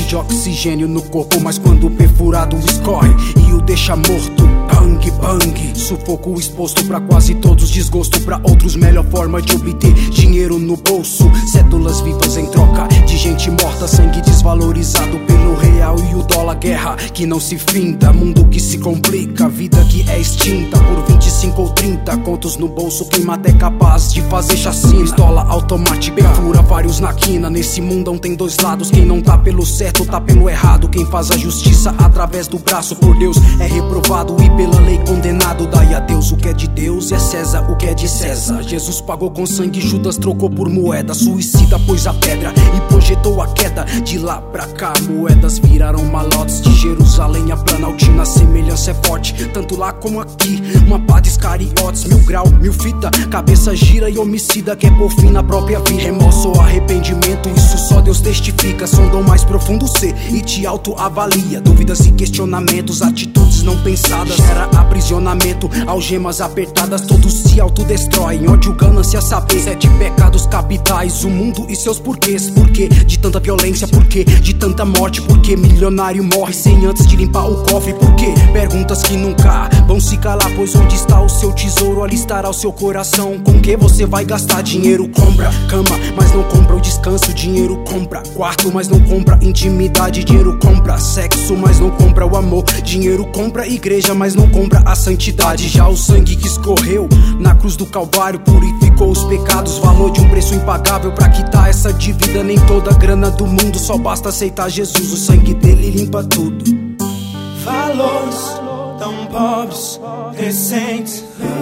de oxigênio no corpo, mas quando perfurado escorre e o deixa morto. Bang, bang, sufoco exposto pra quase todos, desgosto pra outros, melhor forma de obter dinheiro no bolso. Cédulas vivas em troca de gente morta, sangue desvalorizado pelo real e o dólar. Guerra que não se finda, mundo que se complica, vida que é extinta por 25 ou 30 contos no bolso. Quem mata é capaz de fazer chacina. Pistola automática perfura vários na quina. Nesse mundão tem dois lados, quem não tá pelo certo tá pelo errado. Quem faz a justiça através do braço por Deus é reprovado e pela lei condenado. Dai a Deus o que é de Deus, é César o que é de César. Jesus pagou com sangue, Judas trocou por moeda. Suicida pôs a pedra e projetou a queda. De lá pra cá moedas viraram malotes. De Jerusalém a Planaltina, a semelhança é forte, tanto lá como aqui. Uma pá de Iscariotes, 1000 grau, 1000 fita. Cabeça gira e homicida quer pôr fim na própria vida. Remorso ou arrependimento, isso só Deus testifica. Sondam mais profundo ser e te autoavalia. Dúvidas e questionamentos, atitudes não pensadas gera aprisionamento, algemas apertadas. Todos se autodestroem, ódio, ganância, saber. 7 pecados capitais, o mundo e seus porquês. Porquê de tanta violência, porquê de tanta morte? Porquê milionário morre sem antes de limpar o cofre? Porquê? Perguntas que nunca vão se calar, pois onde está o seu tesouro, ali estará o seu coração. Com que você vai gastar? Dinheiro compra cama, mas não compra o descanso. Dinheiro compra quarto, mas não compra intimidade. Dinheiro compra sexo, mas não compra o amor. Dinheiro compra igreja, mas não compra a santidade. Já o sangue que escorreu na cruz do Calvário purificou os pecados, valor de um preço impagável pra quitar essa dívida. Nem toda a grana do mundo, só basta aceitar Jesus. O sangue dele limpa tudo. Valores tão pobres, recentes,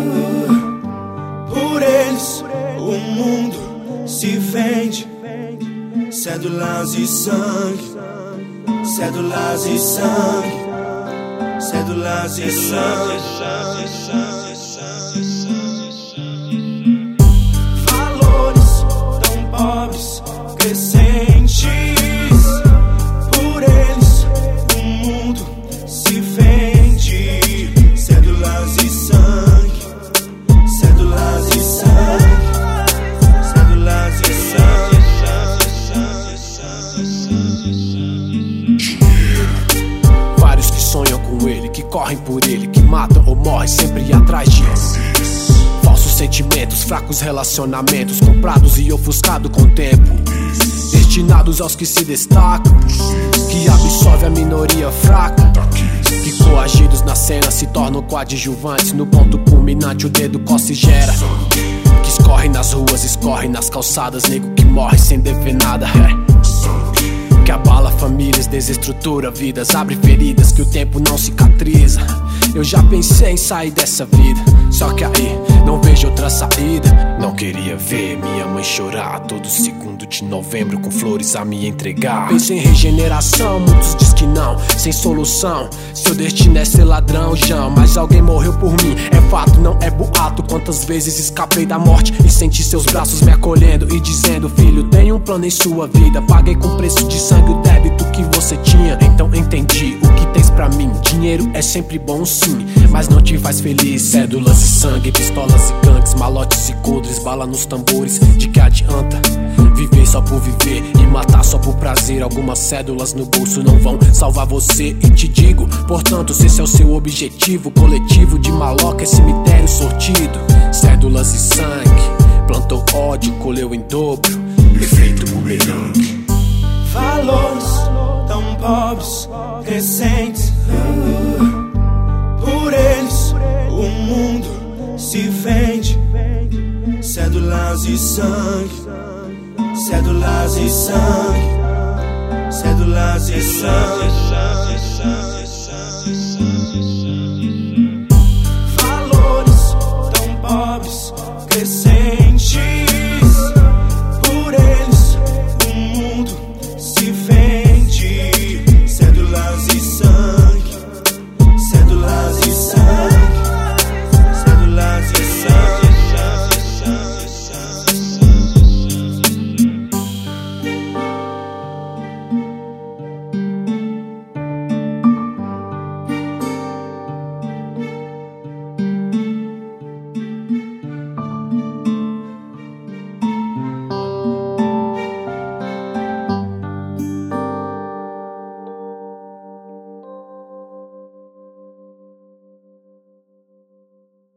por eles o mundo se vende. Cédulas e sangue, cédulas e sangue, cédulas e sangue. Valores tão pobres, crescentes, por eles o mundo se vende. Cédulas e sangue, cédulas e sangue, cédulas e sangue. Vários que sonham com ele, que correm por ele, que matam ou morrem sempre atrás de falsos sentimentos, fracos relacionamentos, comprados e ofuscados com o tempo, destinados aos que se destacam, que absorve a minoria fraca, que coagidos na cena se tornam coadjuvantes. No ponto culminante o dedo coça e gera, que escorre nas ruas, escorre nas calçadas. Nego que morre sem dever nada, que abala famílias, desestrutura vidas, abre feridas que o tempo não cicatriza. Eu já pensei em sair dessa vida, só que aí não vejo outra saída. Não queria ver minha mãe chorar todo segundo de novembro com flores a me entregar. Pensei em regeneração, muitos diz que não, sem solução. Seu destino é ser ladrão, João, mas alguém morreu por mim, é fato, não é boato. Quantas vezes escapei da morte e senti seus braços me acolhendo e dizendo: filho, tem um plano em sua vida. Paguei com preço de sangue o débito que você tinha, então entendi o que tens pra mim. Dinheiro é sempre bom sim, mas não te faz feliz. Cédulas e sangue, pistolas e gangues, malotes e codres, bala nos tambores. De que adianta viver só por viver e matar só por prazer? Algumas cédulas no bolso não vão salvar você. E te digo, portanto, se esse é o seu objetivo, coletivo de maloca é cemitério sortido. Cédulas e sangue, plantou ódio, colheu em dobro, efeito bumerangue. Valores tão pobres, recentes, por eles o mundo se vende. Cédulas e sangue, cédulas e sangue, cédulas e sangue.